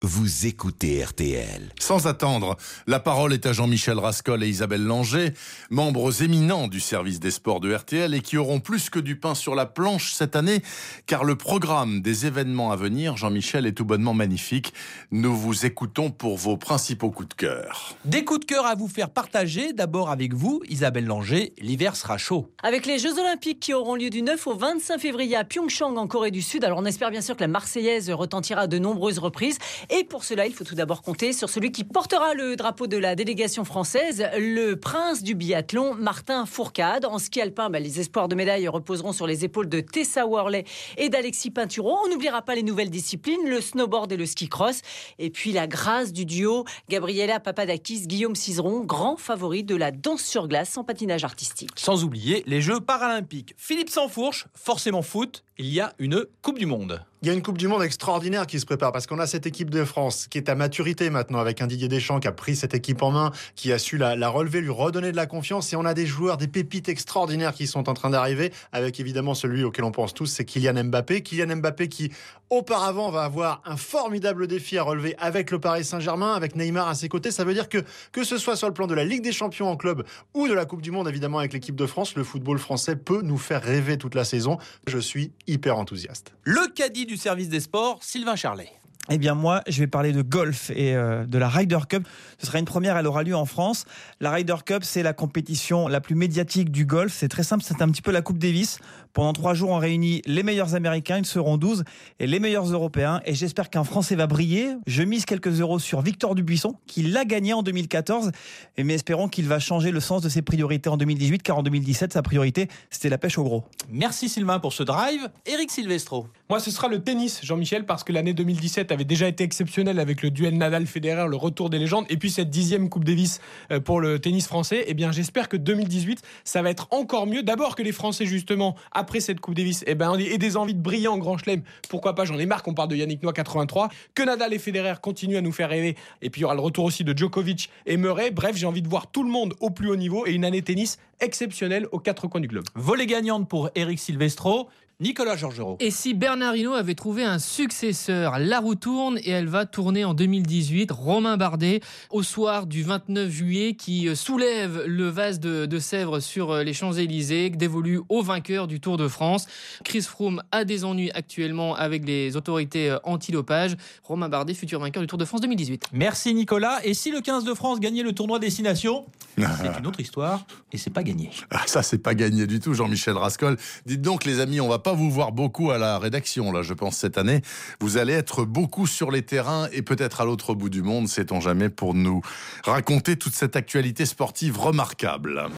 Vous écoutez RTL. Sans attendre, la parole est à Jean-Michel Rascol et Isabelle Langer, membres éminents du service des sports de RTL et qui auront plus que du pain sur la planche cette année, car le programme des événements à venir, Jean-Michel, est tout bonnement magnifique. Nous vous écoutons pour vos principaux coups de cœur. Des coups de cœur à vous faire partager, d'abord avec vous, Isabelle Langer, l'hiver sera chaud. Avec les Jeux Olympiques qui auront lieu du 9 au 25 février à Pyeongchang en Corée du Sud, alors on espère bien sûr que la Marseillaise retentira à de nombreuses reprises. Et pour cela, il faut tout d'abord compter sur celui qui portera le drapeau de la délégation française, le prince du biathlon, Martin Fourcade. En ski alpin, les espoirs de médailles reposeront sur les épaules de Tessa Worley et d'Alexis Pinturo. On n'oubliera pas les nouvelles disciplines, le snowboard et le ski cross. Et puis la grâce du duo, Gabriela Papadakis, Guillaume Cizeron, grand favori de la danse sur glace en patinage artistique. Sans oublier les Jeux paralympiques. Philippe Sansfourche, forcément foot, il y a une Coupe du Monde. Il y a une Coupe du Monde extraordinaire qui se prépare parce qu'on a cette équipe de France qui est à maturité maintenant avec un Didier Deschamps qui a pris cette équipe en main, qui a su la relever, lui redonner de la confiance, et on a des joueurs, des pépites extraordinaires qui sont en train d'arriver, avec évidemment celui auquel on pense tous, c'est Kylian Mbappé. Kylian Mbappé qui auparavant va avoir un formidable défi à relever avec le Paris Saint-Germain, avec Neymar à ses côtés. Ça veut dire que ce soit sur le plan de la Ligue des Champions en club ou de la Coupe du Monde évidemment avec l'équipe de France, le football français peut nous faire rêver toute la saison. Je suis hyper enthousiaste. Le caddie du service des sports, Sylvain Charlet. Eh bien moi, je vais parler de golf et de la Ryder Cup. Ce sera une première, elle aura lieu en France. La Ryder Cup, c'est la compétition la plus médiatique du golf. C'est très simple, c'est un petit peu la Coupe Davis. Pendant 3 jours, on réunit les meilleurs Américains, ils seront 12, et les meilleurs Européens. Et j'espère qu'un Français va briller. Je mise quelques euros sur Victor Dubuisson, qui l'a gagné en 2014. Mais espérons qu'il va changer le sens de ses priorités en 2018, car en 2017, sa priorité, c'était la pêche au gros. Merci Sylvain pour ce drive. Éric Silvestro. Moi, ce sera le tennis, Jean-Michel, parce que l'année 2017 avait déjà été exceptionnelle avec le duel Nadal-Federer, le retour des légendes, et puis cette 10e Coupe Davis pour le tennis français. Eh bien, j'espère que 2018, ça va être encore mieux. D'abord que les Français, justement, après cette Coupe Davis, aient des envies de briller en Grand Chelem. Pourquoi pas, j'en ai marre qu'on parle de Yannick Noah 83. Que Nadal et Federer continuent à nous faire rêver. Et puis, il y aura le retour aussi de Djokovic et Murray. Bref, j'ai envie de voir tout le monde au plus haut niveau et une année tennis exceptionnelle aux 4 coins du globe. Volée gagnante pour Éric Silvestro. Nicolas Georgerot. Et si Bernard Hinault avait trouvé un successeur, la roue tourne et elle va tourner en 2018. Romain Bardet, au soir du 29 juillet, qui soulève le vase de Sèvres sur les Champs-Élysées, dévolu au vainqueur du Tour de France. Chris Froome a des ennuis actuellement avec les autorités anti-dopage. Romain Bardet, futur vainqueur du Tour de France 2018. Merci Nicolas. Et si le 15 de France gagnait le tournoi Destination, c'est une autre histoire et c'est pas gagné. Ah, ça, c'est pas gagné du tout, Jean-Michel Rascol. Dites donc, les amis, on va pas vous voir beaucoup à la rédaction, là, je pense, cette année. Vous allez être beaucoup sur les terrains et peut-être à l'autre bout du monde, sait-on jamais, pour nous raconter toute cette actualité sportive remarquable.